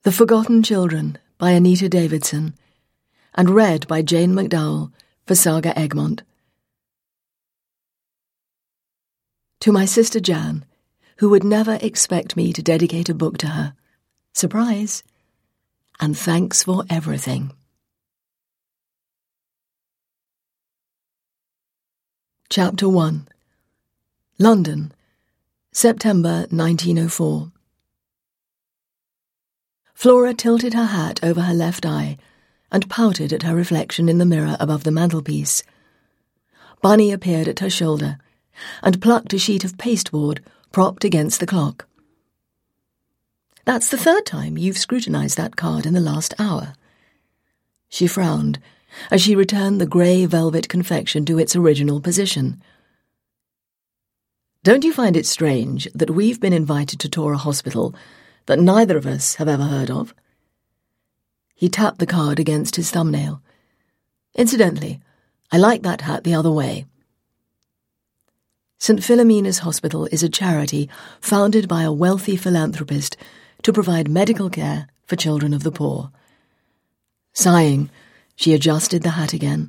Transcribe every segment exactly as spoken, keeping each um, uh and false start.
The Forgotten Children by Anita Davidson, and read by Jane McDowell for Saga Egmont. To my sister Jan, who would never expect me to dedicate a book to her. Surprise! And thanks for everything. Chapter one. London, September nineteen oh four. Flora tilted her hat over her left eye and pouted at her reflection in the mirror above the mantelpiece. Bunny appeared at her shoulder and plucked a sheet of pasteboard propped against the clock. "That's the third time you've scrutinized that card in the last hour." She frowned as she returned the grey velvet confection to its original position. "Don't you find it strange that we've been invited to tour a hospital that neither of us have ever heard of?" He tapped the card against his thumbnail. "Incidentally, I like that hat the other way." Saint Philomena's Hospital is a charity founded by a wealthy philanthropist to provide medical care for children of the poor. Sighing, she adjusted the hat again.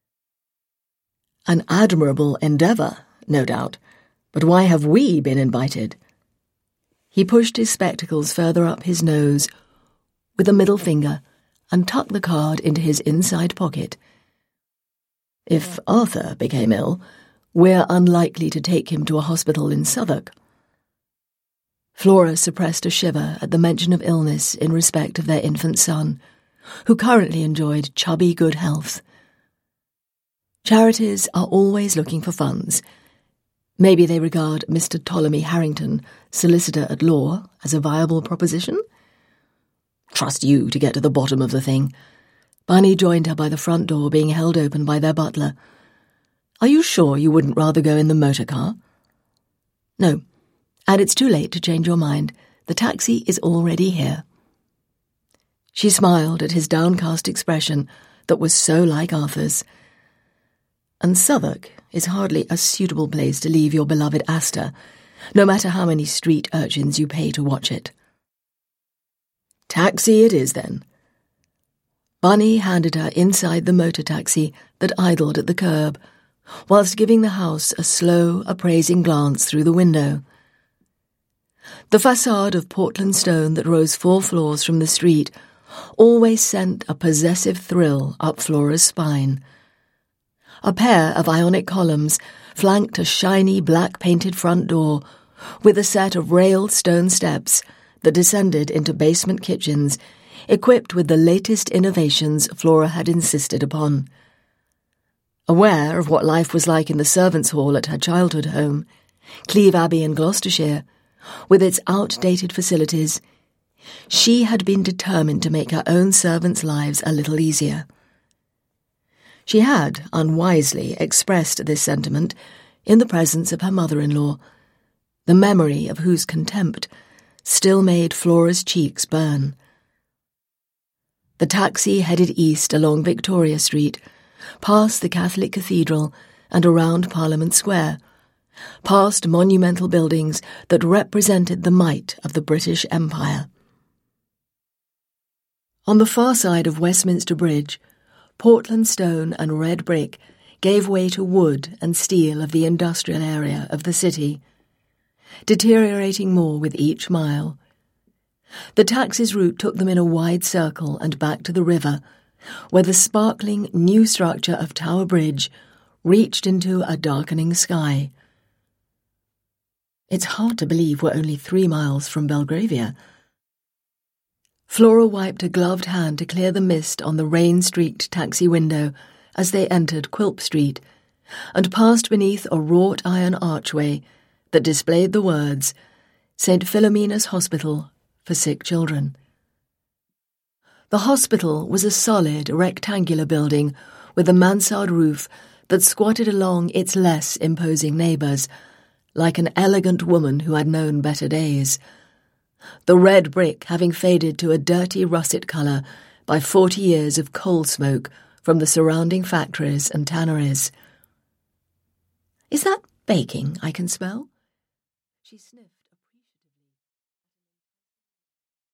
"An admirable endeavour, no doubt, but why have we been invited?" He pushed his spectacles further up his nose with a middle finger and tucked the card into his inside pocket. "If Arthur became ill, we're unlikely to take him to a hospital in Southwark." Flora suppressed a shiver at the mention of illness in respect of their infant son, who currently enjoyed chubby good health. Charities are always looking for funds. Maybe they regard Mister Ptolemy Harrington, solicitor at law, as a viable proposition? "Trust you to get to the bottom of the thing." Bunny joined her by the front door being held open by their butler. "Are you sure you wouldn't rather go in the motor car?" "No, and it's too late to change your mind. The taxi is already here." She smiled at his downcast expression that was so like Arthur's. "And Southwark is hardly a suitable place to leave your beloved Asta, no matter how many street urchins you pay to watch it." "Taxi it is, then." Bunny handed her inside the motor taxi that idled at the curb, whilst giving the house a slow, appraising glance through the window. The facade of Portland stone that rose four floors from the street always sent a possessive thrill up Flora's spine. A pair of ionic columns flanked a shiny black-painted front door with a set of railed stone steps that descended into basement kitchens equipped with the latest innovations Flora had insisted upon. Aware of what life was like in the servants' hall at her childhood home, Cleve Abbey in Gloucestershire, with its outdated facilities, she had been determined to make her own servants' lives a little easier. She had, unwisely, expressed this sentiment in the presence of her mother-in-law, the memory of whose contempt still made Flora's cheeks burn. The taxi headed east along Victoria Street, past the Catholic Cathedral and around Parliament Square, past monumental buildings that represented the might of the British Empire. On the far side of Westminster Bridge, Portland stone and red brick gave way to wood and steel of the industrial area of the city, deteriorating more with each mile. The taxi's route took them in a wide circle and back to the river, where the sparkling new structure of Tower Bridge reached into a darkening sky. "It's hard to believe we're only three miles from Belgravia." Flora wiped a gloved hand to clear the mist on the rain-streaked taxi window as they entered Quilp Street and passed beneath a wrought-iron archway that displayed the words, "Saint Philomena's Hospital for Sick Children." The hospital was a solid, rectangular building with a mansard roof that squatted along its less imposing neighbours, like an elegant woman who had known better days, the red brick having faded to a dirty russet colour by forty years of coal smoke from the surrounding factories and tanneries. "Is that baking I can smell?" She sniffed.